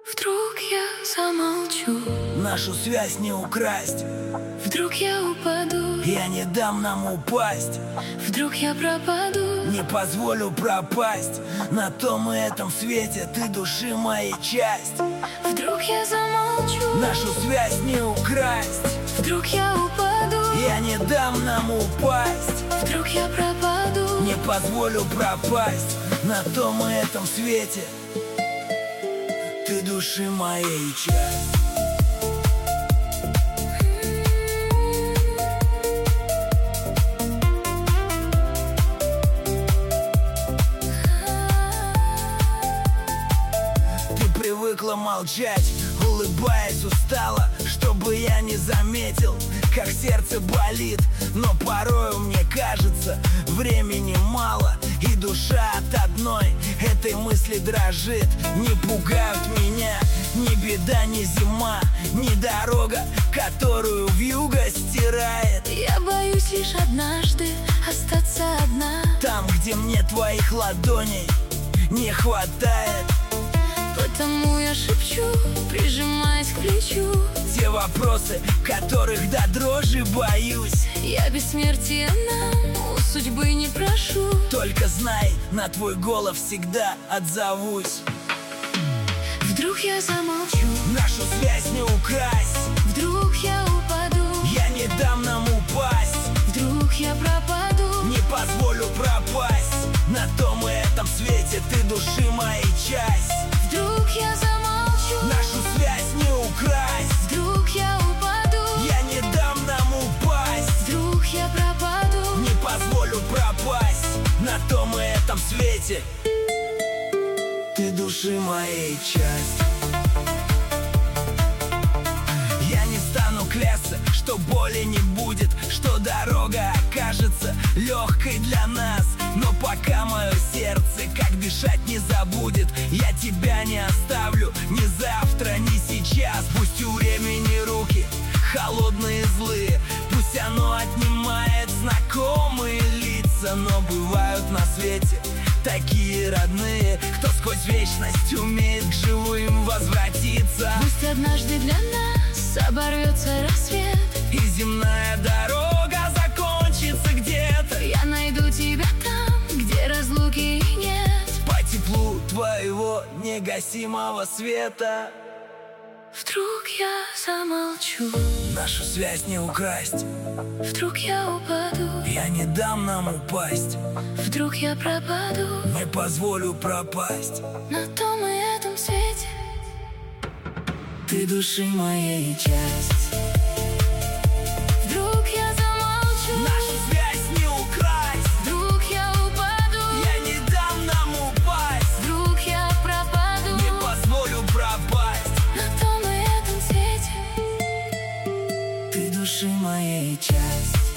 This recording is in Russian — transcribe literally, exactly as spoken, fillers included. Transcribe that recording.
Вдруг я замолчу, нашу связь не украсть. вдруг я упаду, Я не дам нам упасть, вдруг я пропаду, не позволю пропасть. На том и этом свете ты души моей часть. вдруг я замолчу, Нашу связь не украсть, вдруг я упаду, я не дам нам упасть, вдруг я пропаду, не позволю пропасть. На том и этом свете ты души моей часть. Ты привыкла молчать, улыбаясь устала, чтобы я не заметил, как сердце болит. Но порою мне кажется, времени мало, и душа от одной этой мысли дрожит. Не пугают меня ни беда, ни зима, ни дорога, которую вьюга стирает. я боюсь лишь однажды остаться одна. Там, где мне твоих ладоней не хватает. Потому я шепчу, прижимаясь к плечу. Те вопросы, которых до дрожи боюсь. Я бессмертия нам у судьбы не прошу. Только знай, на твой голос всегда отзовусь. Вдруг я замолчу, Нашу связь не украсть, вдруг я упаду, я не дам нам упасть, вдруг я пропаду, не позволю пропасть. На том и этом свете ты души моей часть. вдруг я замолчу, Нашу связь не украсть, вдруг я упаду, я не дам нам упасть, вдруг я пропаду, не позволю пропасть. На том и этом свете ты души моей часть. Я не стану клясться, что боли не будет, что дорога окажется легкой для нас. Но пока мое сердце как дышать не забудет, я тебя не оставлю ни завтра, ни сейчас. Пусть у времени руки холодные, злые, пусть оно отнимает знакомые лица. Но бывают на свете такие родные, кто сквозь вечность умеет к живым возвратиться. пусть однажды для нас оборвется рассвет, И земная дорога закончится где-то. я найду тебя там, где разлуки нет. По теплу твоего негасимого света. Вдруг я замолчу, Нашу связь не украсть, вдруг я упаду, я не дам нам упасть, вдруг я пропаду, не позволю пропасть. на том и этом свете Ты души моей часть. вдруг я замолчу, Нашу связь не украсть, вдруг я упаду, я не дам нам упасть, вдруг я пропаду, не позволю пропасть. на том и этом свете Ты души моей часть.